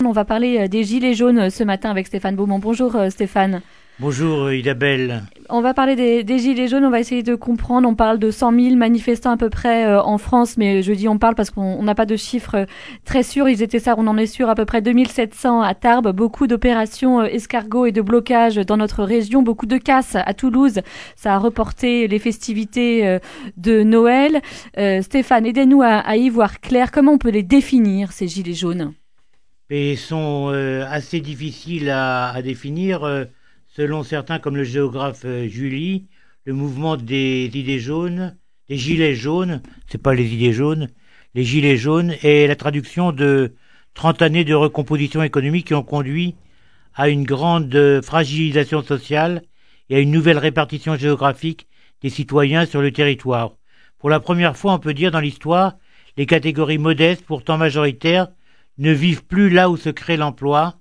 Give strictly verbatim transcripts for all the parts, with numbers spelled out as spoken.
On va parler des Gilets jaunes ce matin avec Stéphane Beaumont. Bonjour Stéphane. Bonjour Isabelle. On va parler des, des Gilets jaunes, on va essayer de comprendre. On parle de cent mille manifestants à peu près euh, en France, mais je dis on parle parce qu'on n'a pas de chiffres très sûrs. Ils étaient ça, on en est sûr, à peu près deux mille sept cents à Tarbes. Beaucoup d'opérations euh, escargots et de blocages dans notre région. Beaucoup de casses à Toulouse. Ça a reporté les festivités euh, de Noël. Euh, Stéphane, aidez-nous à, à y voir clair. Comment on peut les définir, ces Gilets jaunes ? Ils sont euh, assez difficiles à, à définir. Euh, Selon certains, comme le géographe euh, Julie, le mouvement des idées jaunes, des gilets jaunes, c'est pas les idées jaunes, les gilets jaunes est la traduction de trente années de recomposition économique qui ont conduit à une grande euh, fragilisation sociale et à une nouvelle répartition géographique des citoyens sur le territoire. Pour la première fois, on peut dire dans l'histoire, les catégories modestes, pourtant majoritaires, ne vivent plus là où se crée l'emploi,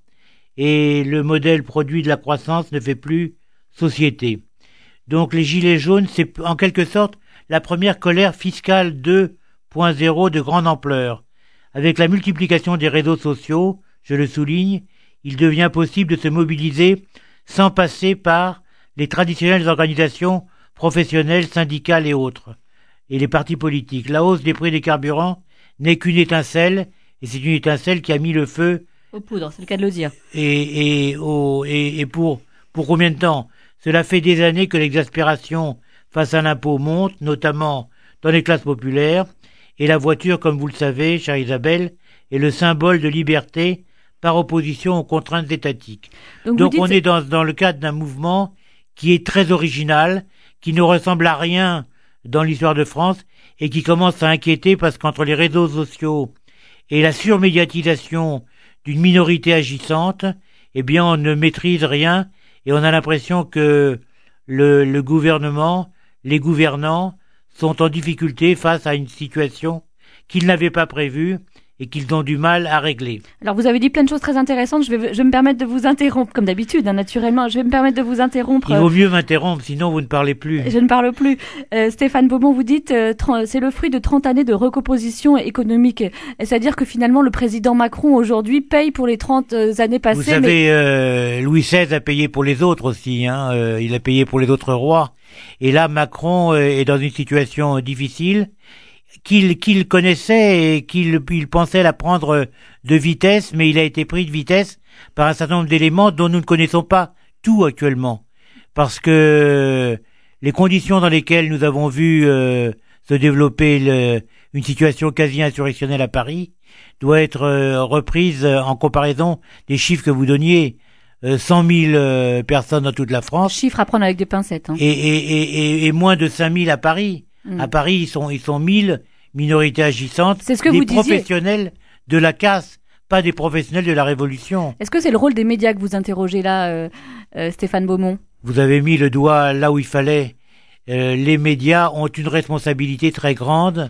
et le modèle produit de la croissance ne fait plus société. Donc les gilets jaunes, c'est en quelque sorte la première colère fiscale deux point zéro de grande ampleur. Avec la multiplication des réseaux sociaux, je le souligne, il devient possible de se mobiliser sans passer par les traditionnelles organisations professionnelles, syndicales et autres, et les partis politiques. La hausse des prix des carburants n'est qu'une étincelle, et c'est une étincelle qui a mis le feu aux poudres, c'est le cas de le dire. Et, et, au, et, et pour, pour combien de temps ? Cela fait des années que l'exaspération face à l'impôt monte, notamment dans les classes populaires, et la voiture, comme vous le savez, chère Isabelle, est le symbole de liberté par opposition aux contraintes étatiques. Donc, Donc dites... on est dans, dans le cadre d'un mouvement qui est très original, qui ne ressemble à rien dans l'histoire de France, et qui commence à inquiéter parce qu'entre les réseaux sociaux et la surmédiatisation d'une minorité agissante, eh bien on ne maîtrise rien et on a l'impression que le, le gouvernement, les gouvernants sont en difficulté face à une situation qu'ils n'avaient pas prévue et qu'ils ont du mal à régler. Alors vous avez dit plein de choses très intéressantes, je vais, je vais me permettre de vous interrompre, comme d'habitude, hein, naturellement, je vais me permettre de vous interrompre. Il vaut mieux m'interrompre, sinon vous ne parlez plus. Je ne parle plus. Euh, Stéphane Beaumont, vous dites, euh, c'est le fruit de trente années de recomposition économique. C'est-à-dire que finalement, le président Macron, aujourd'hui, paye pour les trente années passées. Vous savez, mais... euh, Louis seize a payé pour les autres aussi, hein, euh, il a payé pour les autres rois. Et là, Macron euh, est dans une situation difficile, qu'il qu'il connaissait et qu'il il pensait la prendre de vitesse, mais il a été pris de vitesse par un certain nombre d'éléments dont nous ne connaissons pas tout actuellement. Parce que les conditions dans lesquelles nous avons vu euh, se développer le, une situation quasi insurrectionnelle à Paris doit être euh, reprise en comparaison des chiffres que vous donniez. Euh, cent mille euh, personnes dans toute la France. Chiffre à prendre avec des pincettes. Hein. Et, et, et, et moins de cinq mille à Paris. Mmh. À Paris, ils sont, ils sont mille minorités agissantes. C'est ce que des vous professionnels disiez. De la casse, pas des professionnels de la révolution. Est-ce que c'est le rôle des médias que vous interrogez là, euh, euh, Stéphane Beaumont ? Vous avez mis le doigt là où il fallait. Euh, les médias ont une responsabilité très grande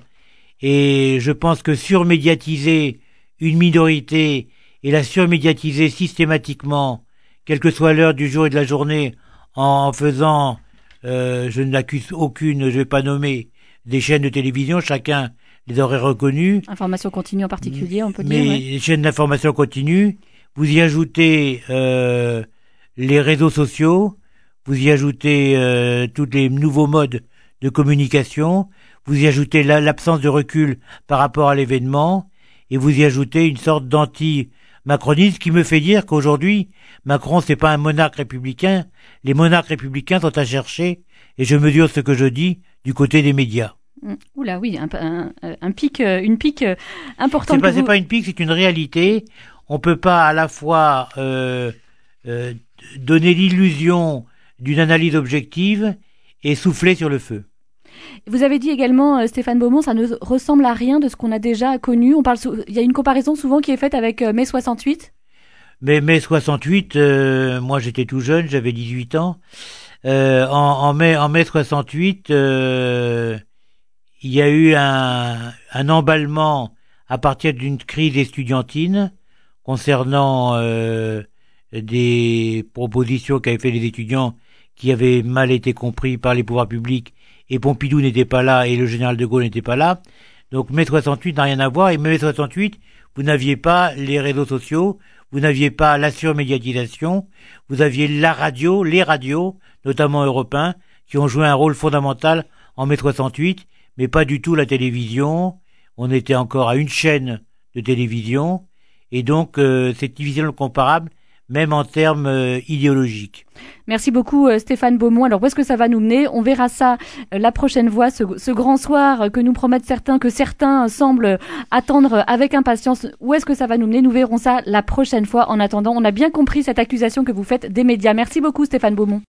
et je pense que surmédiatiser une minorité et la surmédiatiser systématiquement, quelle que soit l'heure du jour et de la journée, en faisant, euh, je n'accuse aucune, je vais pas nommer, des chaînes de télévision, chacun les aurait reconnues. Information continue en particulier, on peut mais dire. Mais les chaînes d'information continue, vous y ajoutez euh, les réseaux sociaux, vous y ajoutez euh, tous les nouveaux modes de communication, vous y ajoutez la, l'absence de recul par rapport à l'événement, et vous y ajoutez une sorte d'anti macronisme qui me fait dire qu'aujourd'hui, Macron, c'est pas un monarque républicain. Les monarques républicains sont à chercher, et je mesure ce que je dis, du côté des médias. Oula, oui, un, un, un pic, une pique importante. C'est pas, vous... c'est pas une pique, c'est une réalité. On peut pas à la fois euh, euh, donner l'illusion d'une analyse objective et souffler sur le feu. Vous avez dit également, Stéphane Beaumont, ça ne ressemble à rien de ce qu'on a déjà connu. On parle, sou... il y a une comparaison souvent qui est faite avec mai soixante-huit. Mais mai soixante-huit, euh, moi j'étais tout jeune, j'avais dix-huit ans. Euh, en, en mai, en mai soixante-huit, euh, il y a eu un, un emballement à partir d'une crise estudiantine concernant euh, des propositions qu'avaient fait les étudiants qui avaient mal été compris par les pouvoirs publics. Et Pompidou n'était pas là et le général de Gaulle n'était pas là. Donc mai soixante-huit n'a rien à voir. Et mai soixante-huit, vous n'aviez pas les réseaux sociaux, vous n'aviez pas la surmédiatisation, vous aviez la radio, les radios, notamment européens, qui ont joué un rôle fondamental en mai soixante-huit, mais pas du tout la télévision. On était encore à une chaîne de télévision, et donc euh, c'est difficilement comparable, même en termes euh, idéologiques. Merci beaucoup euh, Stéphane Beaumont. Alors où est-ce que ça va nous mener? On verra ça euh, la prochaine fois, ce, ce grand soir euh, que nous promettent certains, que certains euh, semblent attendre avec impatience. Où est-ce que ça va nous mener? Nous verrons ça la prochaine fois. En attendant, on a bien compris cette accusation que vous faites des médias. Merci beaucoup Stéphane Beaumont.